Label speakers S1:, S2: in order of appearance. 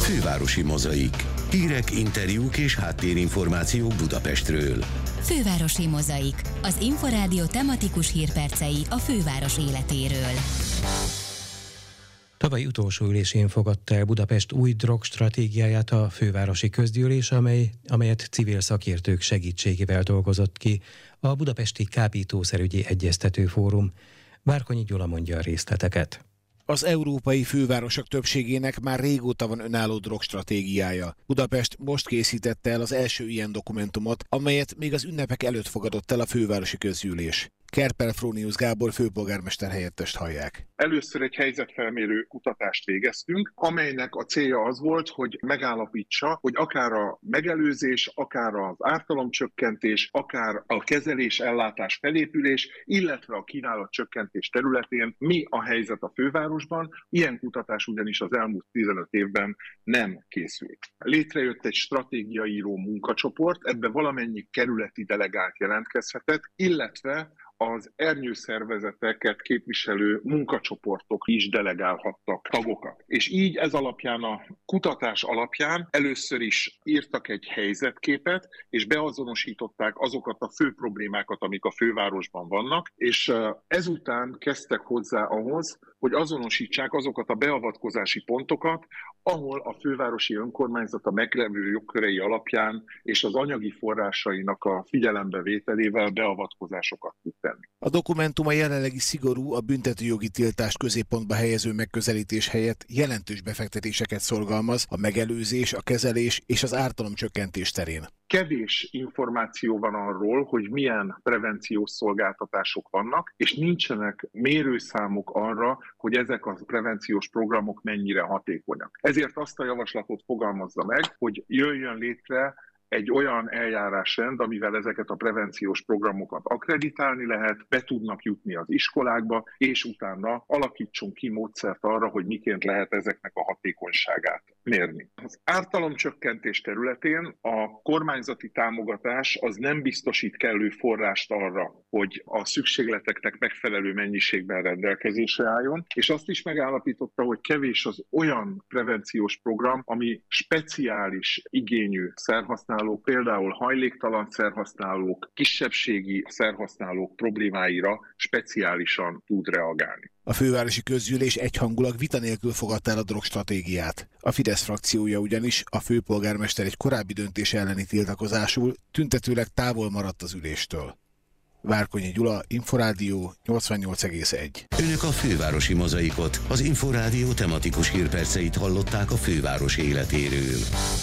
S1: Fővárosi Mozaik. Hírek, interjúk és háttérinformációk Budapestről.
S2: Fővárosi Mozaik. Az Inforádió tematikus hírpercei a főváros életéről.
S3: Tavaly utolsó ülésén fogadta el Budapest új drogstratégiáját a fővárosi közgyűlés, amelyet civil szakértők segítségével dolgozott ki a Budapesti Kábítószerügyi Egyeztető Fórum. Várkonyi Gyula mondja a részleteket.
S4: Az európai fővárosok többségének már régóta van önálló drogstratégiája. Budapest most készítette el az első ilyen dokumentumot, amelyet még az ünnepek előtt fogadott el a fővárosi közgyűlés. Kerpel Frónius Gábor főpolgármester helyettest hallják.
S5: Először egy helyzetfelmérő kutatást végeztünk, amelynek a célja az volt, hogy megállapítsa, hogy akár a megelőzés, akár az ártalomcsökkentés, akár a kezelés-ellátás felépülés, illetve a kínálatcsökkentés területén mi a helyzet a fővárosban. Ilyen kutatás ugyanis az elmúlt 15 évben nem készült. Létrejött egy stratégiaíró munkacsoport, ebbe valamennyi kerületi delegált jelentkezhetett, illetve az ernyőszervezeteket képviselő munkacsoportok is delegálhattak tagokat. És így ez alapján, a kutatás alapján először is írtak egy helyzetképet, és beazonosították azokat a fő problémákat, amik a fővárosban vannak, és ezután kezdtek hozzá ahhoz, hogy azonosítsák azokat a beavatkozási pontokat, ahol a fővárosi önkormányzat a meglevő jogkörei alapján és az anyagi forrásainak a figyelembevételével beavatkozásokat tud tenni.
S4: A dokumentum a jelenlegi szigorú, a büntetőjogi tiltást középpontba helyező megközelítés helyett jelentős befektetéseket szorgalmaz a megelőzés, a kezelés és az ártalomcsökkentés terén.
S5: Kevés információ van arról, hogy milyen prevenciós szolgáltatások vannak, és nincsenek mérőszámok arra, hogy ezek a prevenciós programok mennyire hatékonyak. Ezért azt a javaslatot fogalmazza meg, hogy jöjjön létre egy olyan eljárásrend, amivel ezeket a prevenciós programokat akkreditálni lehet, be tudnak jutni az iskolákba, és utána alakítsunk ki módszert arra, hogy miként lehet ezeknek a hatékonyságát mérni. Az ártalomcsökkentés területén a kormányzati támogatás az nem biztosít kellő forrást arra, hogy a szükségleteknek megfelelő mennyiségben rendelkezésre álljon, és azt is megállapította, hogy kevés az olyan prevenciós program, ami speciális igényű szerhasználók, például hajléktalan szerhasználók, kisebbségi szerhasználók problémáira speciálisan tud reagálni.
S4: A fővárosi közgyűlés egyhangulag vita nélkül fogadta el a drogstratégiát. A Fidesz frakciója ugyanis a főpolgármester egy korábbi döntés elleni tiltakozásul tüntetőleg távol maradt az üléstől. Várkonyi Gyula, Inforádió 88,1.
S1: Önök a Fővárosi Mozaikot, az Inforádió tematikus hírperceit hallották a főváros életéről.